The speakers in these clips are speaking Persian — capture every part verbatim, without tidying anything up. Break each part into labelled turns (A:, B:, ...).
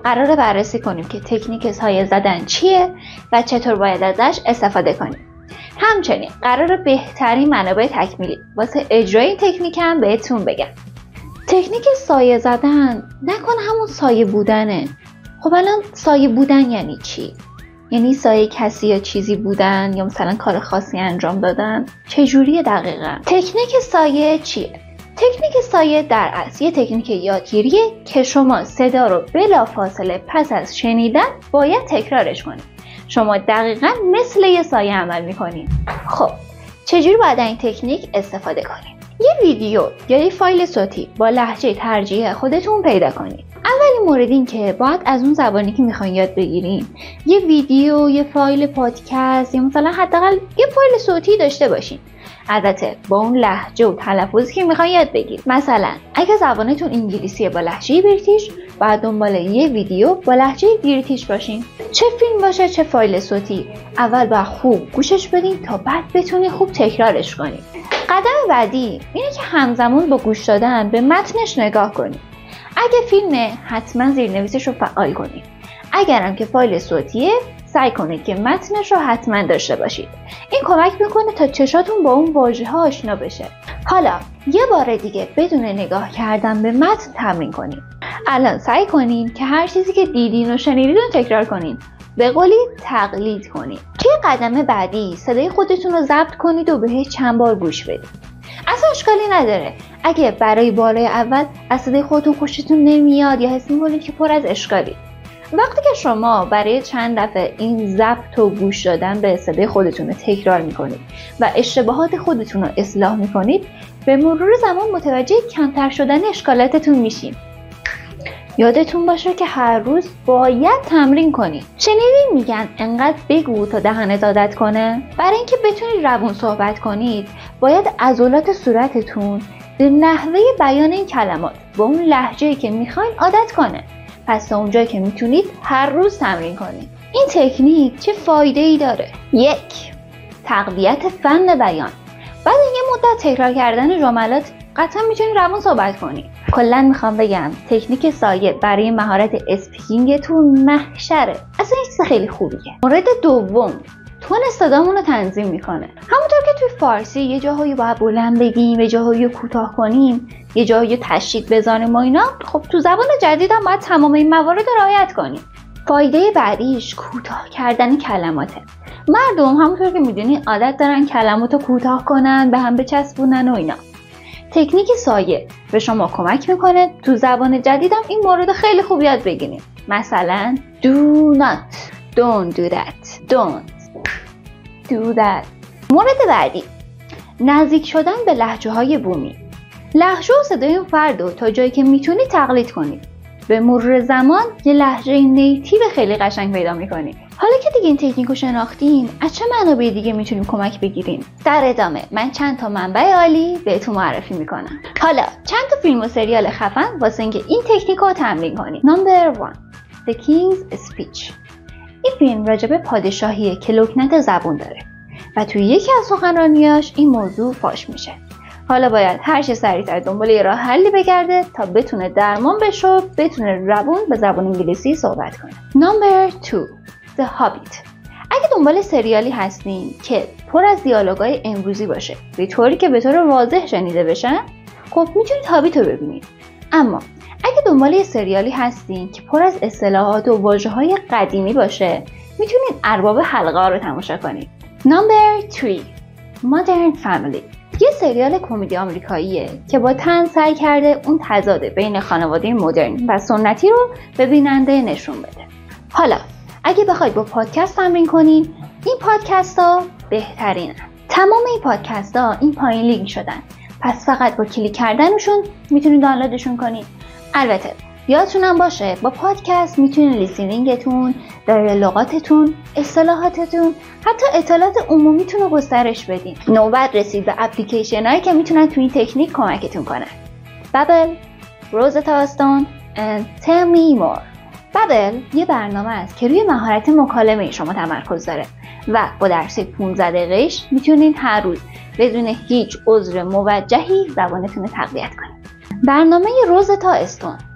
A: قراره بررسی کنیم که تکنیک سایه زدن چیه و چطور باید ازش استفاده کنیم. همچنین قراره بهترین منابع تکمیلی واسه اجرای این تکنیک هم بهتون بگم. تکنیک سایه زدن نکنه همون سایه بودنه. خب الان سایه بودن یعنی چی؟ یعنی سایه کسی یا چیزی بودن یا مثلا کار خاصی انجام دادن؟ چجوریه دقیقا؟ تکنیک سایه چیه؟ تکنیک سایه در اصل یه تکنیک یادگیریه که شما صدا رو بلافاصله پس از شنیدن باید تکرارش کنید. شما دقیقا مثل یه سایه عمل میکنید. خب چجوری باید این تکنیک استفاده کنید؟ یه ویدیو یا یه فایل صوتی با لهجه ترجیح خودتون پیدا کنید. اولین مورد این که باید از اون زبانی که میخواین یاد بگیرین یه ویدیو، یه فایل پادکست یا مثلا حداقل یه فایل صوتی داشته باشین. البته با اون لهجه و تلفظی که میخواین یاد بگیرید. مثلا اگه زبانتون انگلیسیه با لهجه بریتیش، باید دنبال یه ویدیو با لهجه بریتیش باشین. چه فیلم باشه چه فایل صوتی، اول باید خوب گوشش بدین تا بعد بتونین خوب تکرارش کنین. قدم بعدی اینه که همزمان با گوش دادن به متنش نگاه کنید. اگه فیلمه حتما زیرنویسش رو فعال کنید. اگرم که فایل صوتیه سعی کنید که متنش رو حتما داشته باشید. این کمک میکنه تا چشاتون با اون واژه‌ها آشنا بشه. حالا یه بار دیگه بدون نگاه کردن به متن تمرین کنید. الان سعی کنید که هر چیزی که دیدین و شنیدین رو تکرار کنید. به قولی تقلید کنید. توی قدم بعدی صدای خودتون رو ضبط کنید و بهش چند بار گوش بدید. اصلا اشکالی نداره اگه برای بارای اول از صدای خودتون خوشتون نمیاد یا حس می‌کنید که پر از اشکالی. وقتی که شما برای چند دفعه این ضبط و گوش دادن به صدای خودتون رو تکرار میکنید و اشتباهات خودتون رو اصلاح میکنید، به مرور زمان متوجه کمتر شدن اشکالاتتون میشین. یادتون باشه که هر روز باید تمرین کنید. شنیدین میگن انقدر بگو تا دهنت عادت کنه؟ برای اینکه بتونید روون صحبت کنید، باید عضلات صورتتون به نحوه بیان این کلمات با اون لهجه‌ای که میخواین عادت کنه. پس تا اونجایی که میتونید هر روز تمرین کنید. این تکنیک چه فایده‌ای داره؟ یک، تقویت فن بیان. بعد یه مدت تکرار کردن جملات قطعا میتونید روون صحبت کنید. کلا میخوام بگم تکنیک سایه برای مهارت اسپیکینگتون محشره. اصلا این چیز خیلی خوبیه. مورد دوم، تون صدامون رو تنظیم میکنه. همونطور که توی فارسی یه جاهایی باید بلند بگیم، یه جاهایی کوتاه کنیم، یه جاهایی تشدید بزنیم و اینا، خب تو زبان جدید هم باید تمام این موارد رو رعایت کنیم. فایده بعدیش کوتاه کردن کلماته. مردم همونطور که میدونی عادت دارن کلماتو کوتاه کنن، به هم بچسبونن و اینا. تکنیک سایه به شما کمک میکنه تو زبان جدیدم این مورد خیلی خوب یاد بگیرید. مثلا do not, don't do that, don't do that. مورد بعدی، نزدیک شدن به لهجه های بومی. لهجه و صدای اون فرد رو تا جایی که میتونید تقلید کنید. به مرور زمان یه لهجه نیتیو خیلی قشنگ پیدا میکنید. حالا که دیگه این تکنیک رو شناختین، از چه منابع دیگه میتونیم کمک بگیریم؟ در ادامه من چند تا منبع عالی بهتون معرفی میکنم. حالا چند تا فیلم و سریال خفن واسه اینکه این تکنیک رو تمرین کنید. نمبر وان، The King's Speech. این فیلم راجب پادشاهیه که لکنت زبون داره و توی یکی از سخنرانیاش این موضوع فاش میشه. حالا باید هر چه سریعتر دنبال یه راه حلی بگرده تا بتونه درمان بشه و بتونه روون به زبان انگلیسی صحبت کنه. نمبر دو، The Hobbit. اگه دنبال سریالی هستین که پر از دیالوگای امروزی باشه به طوری که به طور واضح شنیده بشن، خب میتونید هابیت رو ببینید. اما اگه دنبال یه سریالی هستین که پر از اصطلاحات و واژه‌های قدیمی باشه، میتونید ارباب حلقه رو تماشا کنید. نمبر سه، Modern Family. یه سریال کمدی آمریکاییه که با طنز سعی کرده اون تضاد بین خانواده مدرن و سنتی رو به بیننده نشون بده. حالا اگه بخواید با پادکست تمرین کنین، این پادکست ها بهترینن. تمام این پادکست ها این پایین لینک شدن، پس فقط با کلیک کردنشون میتونید دانلودشون کنید. البته یادتونم باشه با پادکست میتونید لیسنینگتون، دایره لغاتتون، اصطلاحاتتون، حتی اطلاعات عمومیتون رو گسترش بدین. نوبت رسید به اپلیکیشن هایی که میتونن تو این تکنیک کمکتون کنن. بابل، روزتا استون and tell me more. بابل یه برنامه است که روی مهارت مکالمه شما تمرکز داره و با درس پانزده دقیقه‌اش میتونید هر روز بدون هیچ عذر موجهی زبانتون رو تقویت کنید. برنامه روزتا استون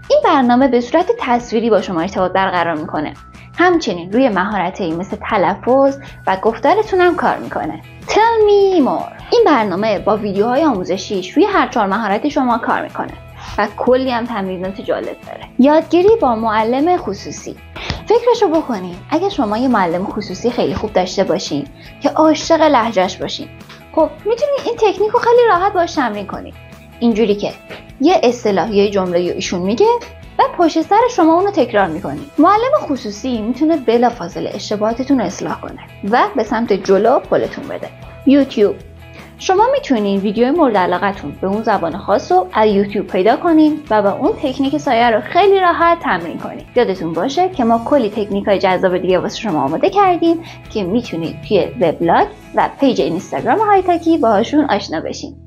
A: این برنامه به صورت تصویری با شما ارتباط برقرار میکنه. همچنین روی مهارت‌هایی مثل تلفظ و گفتارتون هم کار میکنه. Tell me more. این برنامه با ویدیوهای آموزشیش روی هر چهار مهارت شما کار میکنه و کلی هم تمرینات جالب داره. یادگیری با معلم خصوصی. فکرشو بکنین اگه شما یه معلم خصوصی خیلی خوب داشته باشین که عاشق لهجه‌اش باشین، خب میتونید این تکنیک رو خیلی راحت باهاش تمرین کنید. اینجوری که یه اصطلاح یا جمله یا ایشون میگه و پشت سر شما اونو تکرار میکنید. معلم خصوصی میتونه بلافاصله اشتباهاتتون رو اصلاح کنه و به سمت جلو پلتون بده. یوتیوب. شما میتونین ویدیو مورد علاقتون به اون زبان خاص رو از یوتیوب پیدا کنین و با اون تکنیک سایه رو خیلی راحت تمرین کنین. یادتون باشه که ما کلی تکنیک‌های جذاب دیگه واسه شما آماده کردیم که میتونید توی وبلاگ و پیج اینستاگرام های تکی باهاشون آشنا بشین.